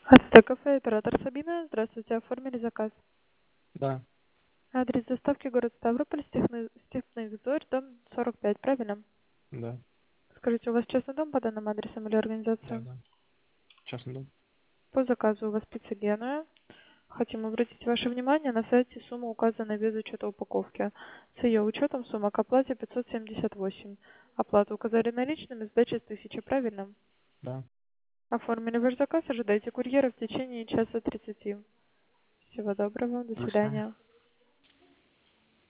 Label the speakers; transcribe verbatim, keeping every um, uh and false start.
Speaker 1: Ацтекафе, оператор Сабина. Здравствуйте, оформили заказ.
Speaker 2: Да,
Speaker 1: Адрес доставки город Ставрополь, Степных, Степных Зорь, дом сорок пять, правильно?
Speaker 2: да,
Speaker 1: Скажите, у вас частный дом по данным адресам или
Speaker 2: да,
Speaker 1: организация?
Speaker 2: да. Частный дом.
Speaker 1: По заказу у вас пицца Генуя. Хотим обратить ваше внимание, на сайте сумма указана без учета упаковки. С ее учетом сумма к оплате пятьсот семьдесят восемь. Оплату указали наличными, сдача с тысячи, правильно?
Speaker 2: Да.
Speaker 1: Оформили ваш заказ, ожидайте курьера в течение часа тридцати. Всего доброго, до
Speaker 2: Хорошо.
Speaker 1: свидания.